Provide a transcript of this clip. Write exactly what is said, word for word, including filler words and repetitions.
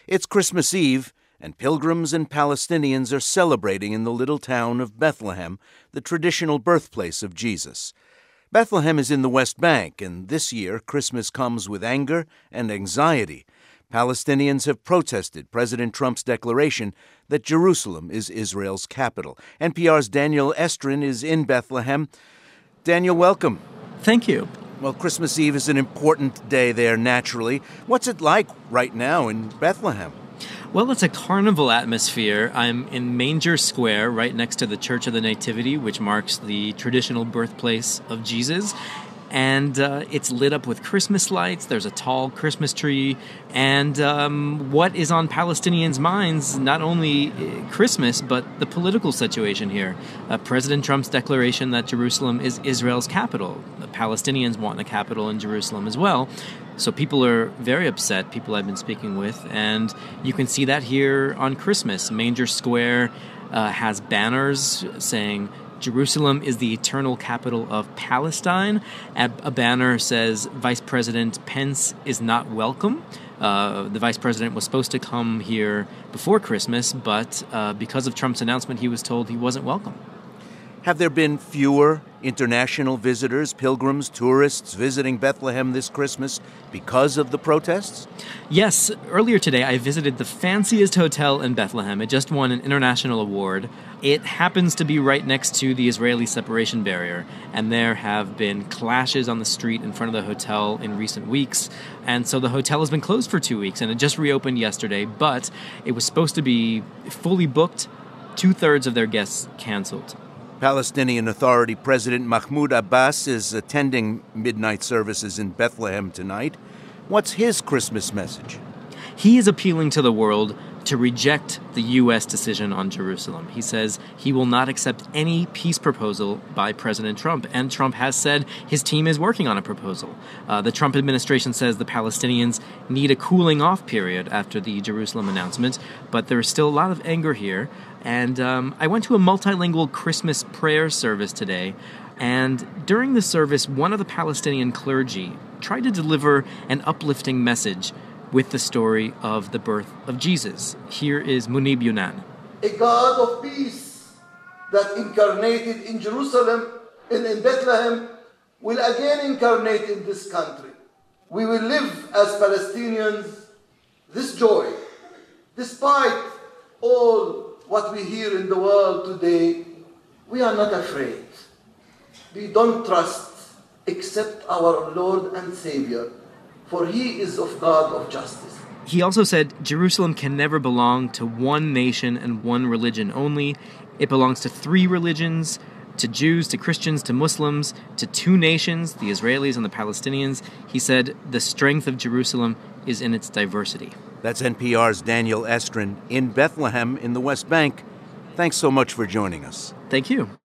It's Christmas Eve, and pilgrims and Palestinians are celebrating in the little town of Bethlehem, the traditional birthplace of Jesus. Bethlehem is in the West Bank, and this year Christmas comes with anger and anxiety. Palestinians have protested President Trump's declaration that Jerusalem is Israel's capital. N P R's Daniel Estrin is in Bethlehem. Daniel, welcome. Thank you. Well, Christmas Eve is an important day there, naturally. What's it like right now in Bethlehem? Well, it's a carnival atmosphere. I'm in Manger Square, right next to the Church of the Nativity, which marks the traditional birthplace of Jesus. And uh, it's lit up with Christmas lights. There's a tall Christmas tree. And um, what is on Palestinians' minds, not only Christmas, but the political situation here. Uh, President Trump's declaration that Jerusalem is Israel's capital. The Palestinians want a capital in Jerusalem as well. So people are very upset, people I've been speaking with. And you can see that here on Christmas. Manger Square uh, has banners saying, Jerusalem is the eternal capital of Palestine. A banner says Vice President Pence is not welcome. Uh, the vice president was supposed to come here before Christmas, but uh, because of Trump's announcement, he was told he wasn't welcome. Have there been fewer international visitors, pilgrims, tourists visiting Bethlehem this Christmas because of the protests? Yes. Earlier today, I visited the fanciest hotel in Bethlehem. It just won an international award. It happens to be right next to the Israeli separation barrier, and there have been clashes on the street in front of the hotel in recent weeks. And so the hotel has been closed for two weeks, and it just reopened yesterday, but it was supposed to be fully booked. Two-thirds of their guests canceled. Palestinian Authority President Mahmoud Abbas is attending midnight services in Bethlehem tonight. What's his Christmas message? He is appealing to the world to reject the U S decision on Jerusalem. He says he will not accept any peace proposal by President Trump, and Trump has said his team is working on a proposal. Uh, the Trump administration says the Palestinians need a cooling-off period after the Jerusalem announcement, but there is still a lot of anger here. And um, I went to a multilingual Christmas prayer service today, and during the service, one of the Palestinian clergy tried to deliver an uplifting message with the story of the birth of Jesus. Here is Munib Yunan. A God of peace that incarnated in Jerusalem and in Bethlehem will again incarnate in this country. We will live as Palestinians this joy, despite all what we hear in the world today. We are not afraid. We don't trust except our Lord and Savior, for he is of God of justice. He also said Jerusalem can never belong to one nation and one religion only. It belongs to three religions, to Jews, to Christians, to Muslims, to two nations, the Israelis and the Palestinians. He said the strength of Jerusalem is in its diversity. That's N P R's Daniel Estrin in Bethlehem in the West Bank. Thanks so much for joining us. Thank you.